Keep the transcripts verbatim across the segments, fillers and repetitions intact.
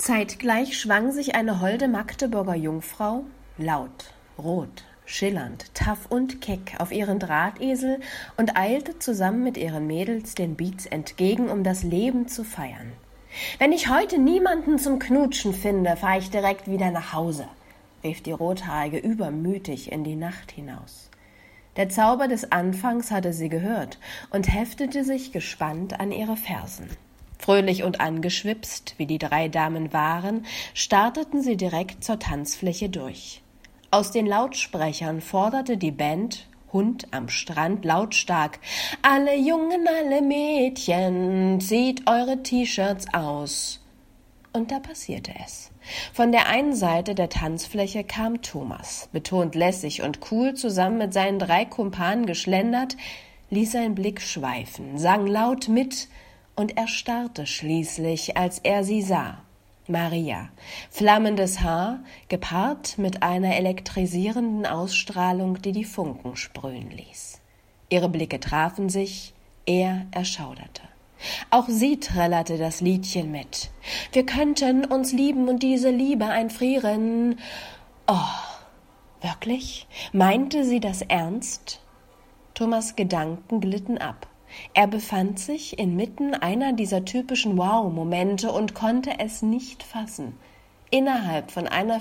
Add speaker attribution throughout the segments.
Speaker 1: Zeitgleich schwang sich eine holde Magdeburger Jungfrau, laut, rot, schillernd, taff und keck, auf ihren Drahtesel und eilte zusammen mit ihren Mädels den Beats entgegen, um das Leben zu feiern. »Wenn ich heute niemanden zum Knutschen finde, fahre ich direkt wieder nach Hause«, rief die Rothaarige übermütig in die Nacht hinaus. Der Zauber des Anfangs hatte sie gehört und heftete sich gespannt an ihre Fersen. Fröhlich und angeschwipst, wie die drei Damen waren, starteten sie direkt zur Tanzfläche durch. Aus den Lautsprechern forderte die Band Hund am Strand lautstark: »Alle Jungen, alle Mädchen, zieht eure T-Shirts aus!« Und da passierte es. Von der einen Seite der Tanzfläche kam Thomas, betont lässig und cool, zusammen mit seinen drei Kumpanen geschlendert, ließ seinen Blick schweifen, sang laut mit und erstarrte schließlich, als er sie sah. Maria, flammendes Haar, gepaart mit einer elektrisierenden Ausstrahlung, die die Funken sprühen ließ. Ihre Blicke trafen sich, er erschauderte. Auch sie trällerte das Liedchen mit. »Wir könnten uns lieben und diese Liebe einfrieren.« Oh, wirklich? Meinte sie das ernst? Thomas' Gedanken glitten ab. Er befand sich inmitten einer dieser typischen Wow-Momente und konnte es nicht fassen. Innerhalb von einer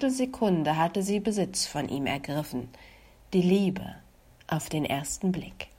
Speaker 1: Fünftelsekunde hatte sie Besitz von ihm ergriffen. Die Liebe auf den ersten Blick.